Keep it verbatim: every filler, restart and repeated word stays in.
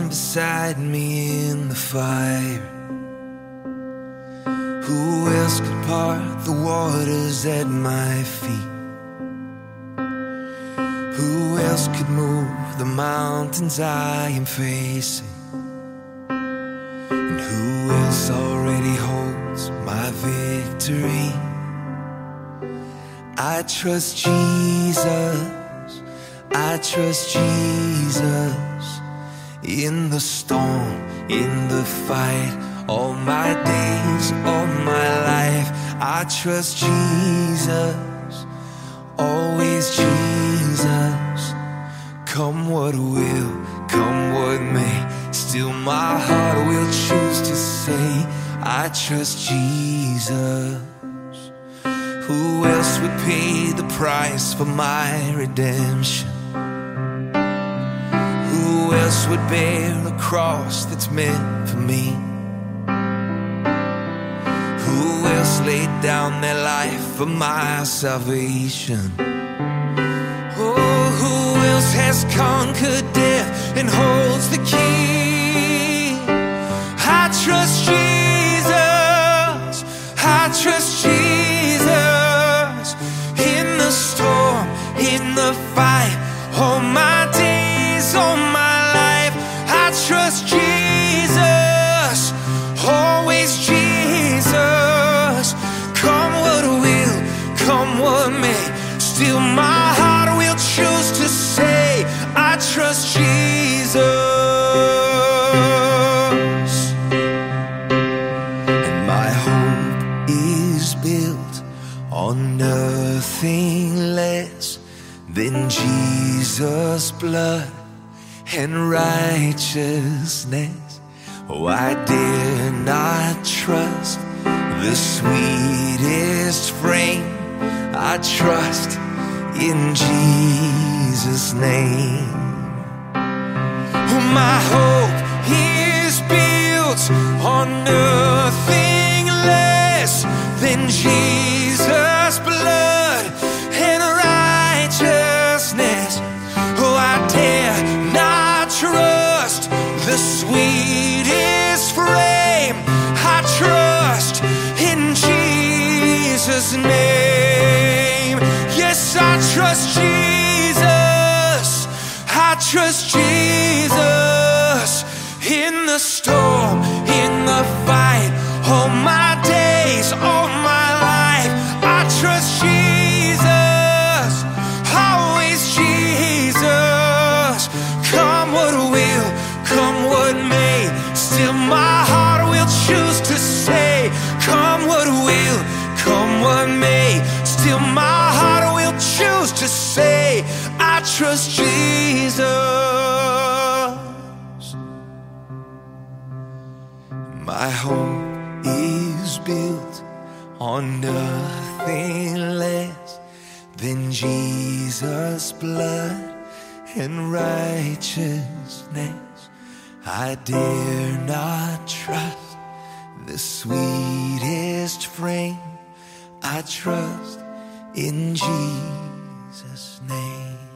beside me in the fire? Who else could part the waters at my feet? Who else could move the mountains I am facing? And who else already holds my victory? I trust Jesus, I trust Jesus. In the storm, in the fight, all my days, all my life, I trust Jesus, always Jesus. Come what will, come what may, still my heart will choose to say, I trust Jesus. Who else would pay the price for my redemption? Who else would bear a cross that's meant for me? Who else laid down their life for my salvation? Oh, who else has conquered death and holds the key? I trust Jesus, I trust Jesus. In the storm, in the fight, all my days, all my life, I trust Jesus, always Jesus. Come what will, come what may, still my heart will choose to say, I trust Jesus. And my hope is built on nothing less than Jesus' blood and righteousness. Oh, I dare not trust the sweetest frame, I trust in Jesus' name. Oh, my hope is built on nothing less than Jesus' blood and righteousness. Oh, I dare not trust the sweetest frame, I trust in Jesus' name. Yes, I trust Jesus, I trust Jesus. In the storm, in the fight, all my days, all my life, I trust Jesus, always Jesus. Come what will, come what may, still my heart will choose to say, come what will, come what may, still my heart will choose to say, I trust Jesus. My hope is built on nothing less than Jesus' blood and righteousness. I dare not trust the sweetest frame, I trust in Jesus' name.